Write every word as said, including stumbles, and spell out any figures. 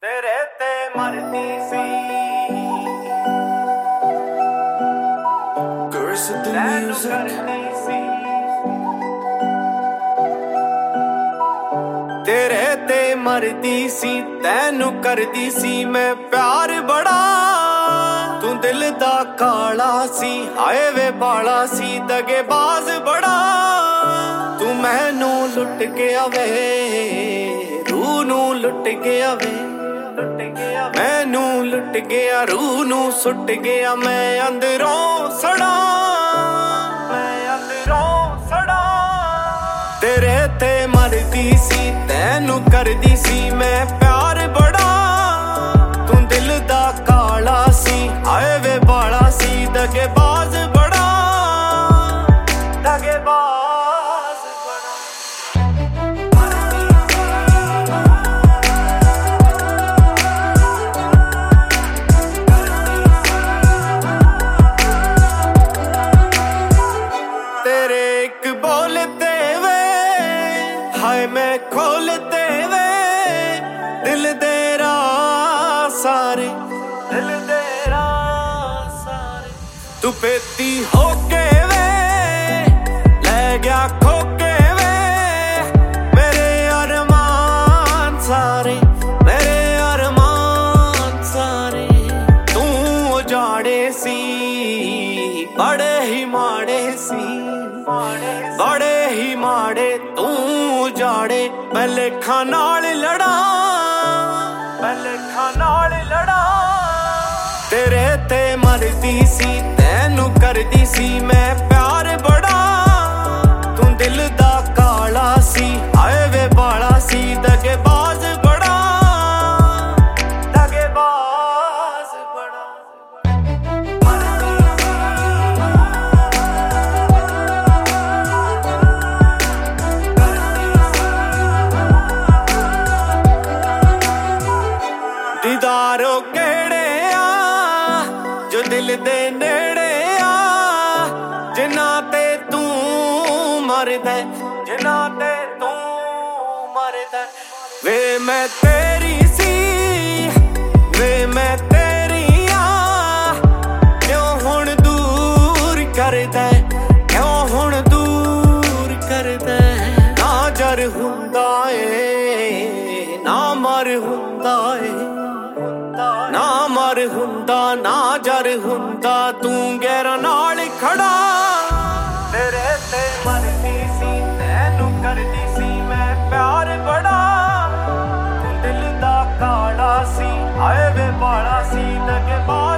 तेरे ते मरती सी Curse of the तैनू music. करती सी तेरे ते मरती सी तैनू करदी सी मैं प्यार बड़ा तू दिल दा काला सी हाए वे बाला सी दगेबाज बड़ा तू मैनू लुट गया वे रूह नू लुट गया वे मैनू लुट गया रूह नू सुट गया मैं अंदरों सड़ा मैं अंदरों सड़ा तेरे ते मरदी सी तैनू करदी सी मैं प्यार बड़ा तू दिल दा काला सी आए वे बाला सी दगेबाज बड़ा दगेबाज तेरे एक बोलते वे हाय मैं खोलते वे दिल तेरा सारे दिल तेरा सारे तू पेती होके वे ले गया खोके वे मेरे अरमान सारे मेरे अरमान सारे तू उजाड़े सी बड़े ही माड़े सी बड़े ही माड़े तू उजाड़े मैं लेखा नाल लड़ा मैं लेखा नाल लड़ा तेरे ते मरदी सी तैनू करदी सी मैं प्यार बड़ा तू दिल दा काला सी आए वे बाला सी दगेबाज बड़ा दगेबाज बड़ा दीदारों केड़े आ जो दिल दे नेड़े आ जिन्ना ते तू मरदा जिन्ना ते तू मरदा वे मैं तेरी सी वे मैं तेरी आ क्यों हुण दूर करदा क्यों हुण दूर करदा ना जर हुंदा ए ना मर हुंदा ए ना मर हुंदा ना जर हुंदा तू गैरा नाल खड़ा तेरे ते मरदी सी तैनू करदी सी मैं प्यार बड़ा तू दिल दा काला सी आए वे बाला सी दगेबाज